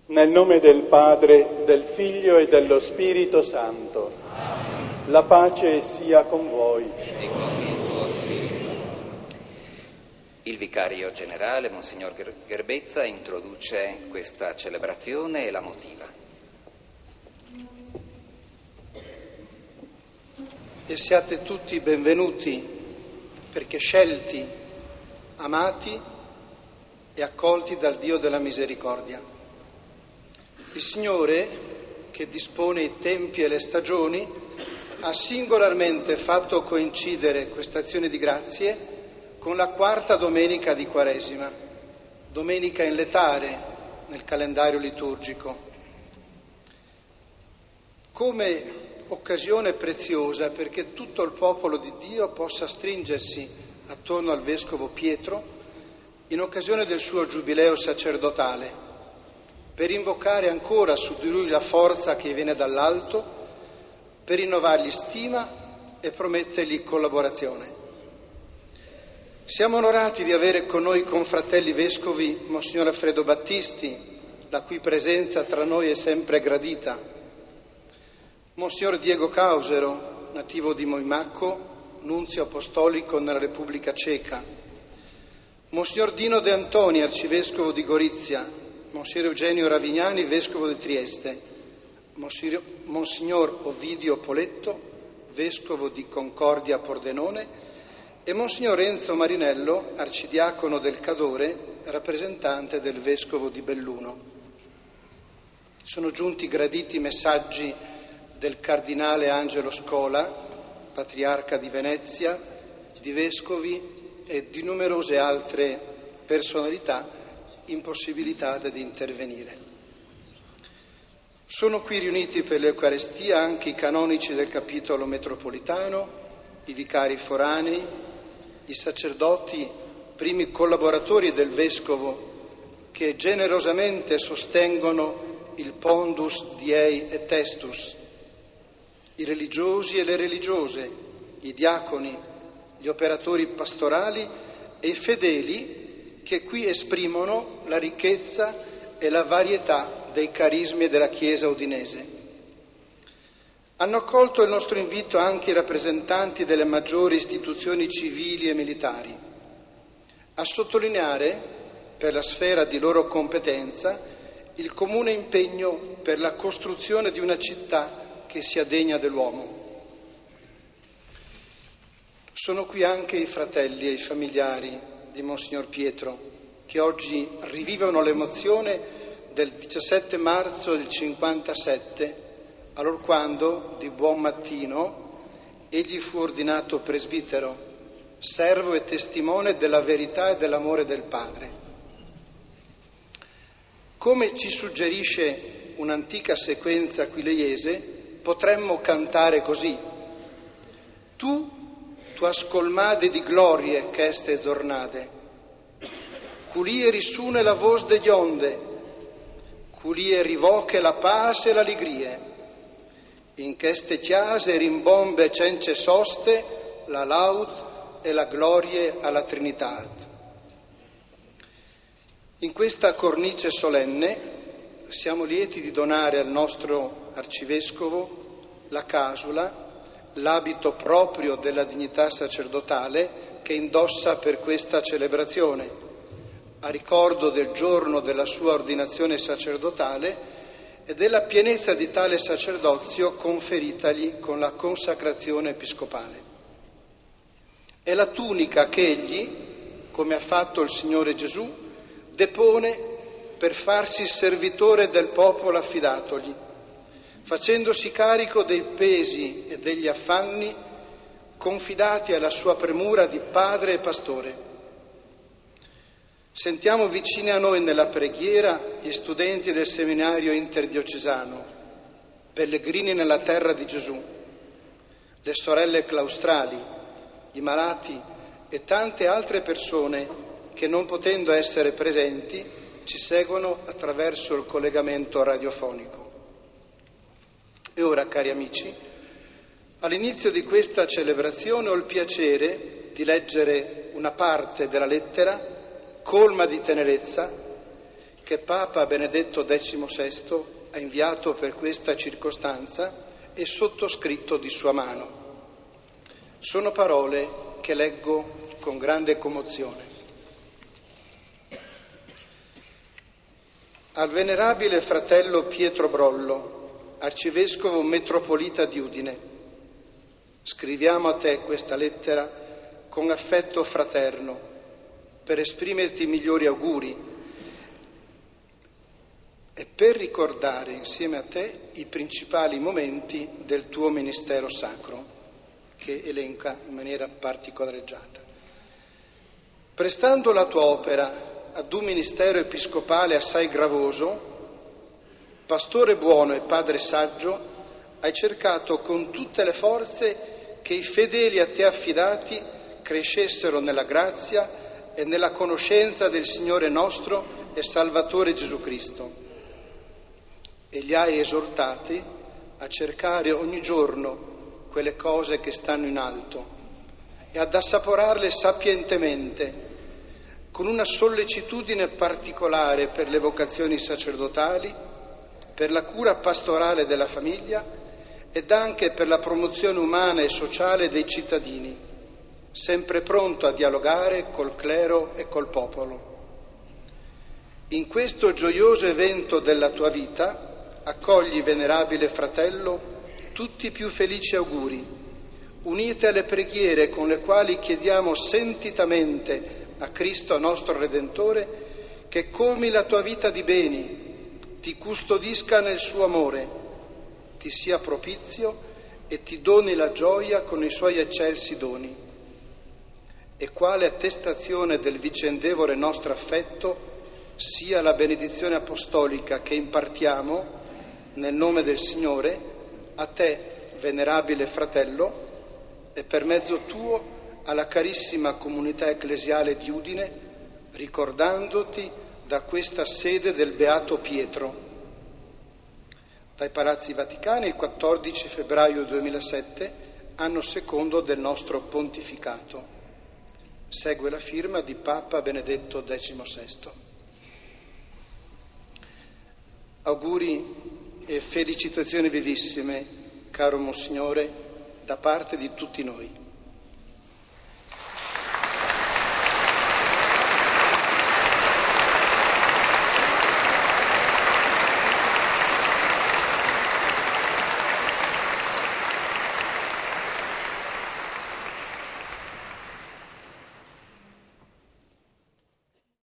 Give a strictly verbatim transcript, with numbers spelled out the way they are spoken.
Nel nome del Padre, del Figlio e dello Spirito Santo. Amen. La pace sia con voi. E con il tuo spirito. Il vicario generale, Monsignor Gherbezza, introduce questa celebrazione e la motiva. E siate tutti benvenuti, perché scelti, amati e accolti dal Dio della misericordia. Il Signore, che dispone i tempi e le stagioni, ha singolarmente fatto coincidere questa azione di grazie con la quarta domenica di Quaresima, domenica in letare nel calendario liturgico, come occasione preziosa perché tutto il popolo di Dio possa stringersi attorno al Vescovo Pietro in occasione del suo giubileo sacerdotale, per invocare ancora su di lui la forza che viene dall'alto, per rinnovargli stima e promettergli collaborazione. Siamo onorati di avere con noi confratelli vescovi Monsignor Alfredo Battisti, la cui presenza tra noi è sempre gradita, Monsignor Diego Causero, nativo di Moimacco, nunzio apostolico nella Repubblica Ceca, Monsignor Dino De Antoni, arcivescovo di Gorizia, Monsignor Eugenio Ravignani, vescovo di Trieste, Monsignor Ovidio Poletto, vescovo di Concordia Pordenone, e Monsignor Enzo Marinello, arcidiacono del Cadore, rappresentante del vescovo di Belluno. Sono giunti graditi messaggi del cardinale Angelo Scola, patriarca di Venezia, di vescovi e di numerose altre personalità impossibilitate di intervenire. Sono qui riuniti per l'Eucarestia anche i canonici del capitolo metropolitano, i vicari foranei, i sacerdoti, primi collaboratori del Vescovo, che generosamente sostengono il pondus diei et testus, i religiosi e le religiose, i diaconi, gli operatori pastorali e i fedeli che qui esprimono la ricchezza e la varietà dei carismi della Chiesa udinese. Hanno accolto il nostro invito anche i rappresentanti delle maggiori istituzioni civili e militari, a sottolineare, per la sfera di loro competenza, il comune impegno per la costruzione di una città che sia degna dell'uomo. Sono qui anche i fratelli e i familiari di Monsignor Pietro, che oggi rivivono l'emozione del diciassette marzo del cinquantasette, allorquando, di buon mattino, egli fu ordinato presbitero, servo e testimone della verità e dell'amore del Padre. Come ci suggerisce un'antica sequenza aquileiese, potremmo cantare così: tu tua scolmade di glorie ch'este zornade, culie risune la voz degli onde, culie rivoche la pace e l'allegrie, in ch'este chiase rimbombe cence soste la laud e la glorie alla Trinitat. In questa cornice solenne siamo lieti di donare al nostro arcivescovo la casula, l'abito proprio della dignità sacerdotale che indossa per questa celebrazione, a ricordo del giorno della sua ordinazione sacerdotale e della pienezza di tale sacerdozio conferitagli con la consacrazione episcopale. È la tunica che egli, come ha fatto il Signore Gesù, depone per farsi servitore del popolo affidatogli, facendosi carico dei pesi e degli affanni confidati alla sua premura di padre e pastore. Sentiamo vicini a noi nella preghiera gli studenti del seminario interdiocesano, pellegrini nella terra di Gesù, le sorelle claustrali, i malati e tante altre persone che, non potendo essere presenti, ci seguono attraverso il collegamento radiofonico. E ora, cari amici, all'inizio di questa celebrazione ho il piacere di leggere una parte della lettera colma di tenerezza che Papa Benedetto diciannovesimo ha inviato per questa circostanza e sottoscritto di sua mano. Sono parole che leggo con grande commozione. Al venerabile fratello Pietro Brollo, arcivescovo metropolita di Udine, scriviamo a te questa lettera con affetto fraterno per esprimerti i migliori auguri e per ricordare insieme a te i principali momenti del tuo ministero sacro, che elenca in maniera particolareggiata. Prestando la tua opera ad un ministero episcopale assai gravoso, pastore buono e padre saggio, hai cercato con tutte le forze che i fedeli a te affidati crescessero nella grazia e nella conoscenza del Signore nostro e Salvatore Gesù Cristo, e li hai esortati a cercare ogni giorno quelle cose che stanno in alto e ad assaporarle sapientemente, con una sollecitudine particolare per le vocazioni sacerdotali, per la cura pastorale della famiglia ed anche per la promozione umana e sociale dei cittadini, sempre pronto a dialogare col clero e col popolo. In questo gioioso evento della tua vita accogli, venerabile fratello, tutti i più felici auguri, unite alle preghiere con le quali chiediamo sentitamente a Cristo nostro Redentore che colmi la tua vita di beni, ti custodisca nel suo amore, ti sia propizio e ti doni la gioia con i suoi eccelsi doni. E quale attestazione del vicendevole nostro affetto sia la benedizione apostolica che impartiamo nel nome del Signore a te, venerabile fratello, e per mezzo tuo alla carissima comunità ecclesiale di Udine, ricordandoti da questa sede del Beato Pietro. Dai Palazzi Vaticani il quattordici febbraio duemilasette, anno secondo del nostro pontificato. Segue la firma di Papa Benedetto diciannovesimo. Auguri e felicitazioni vivissime, caro Monsignore, da parte di tutti noi.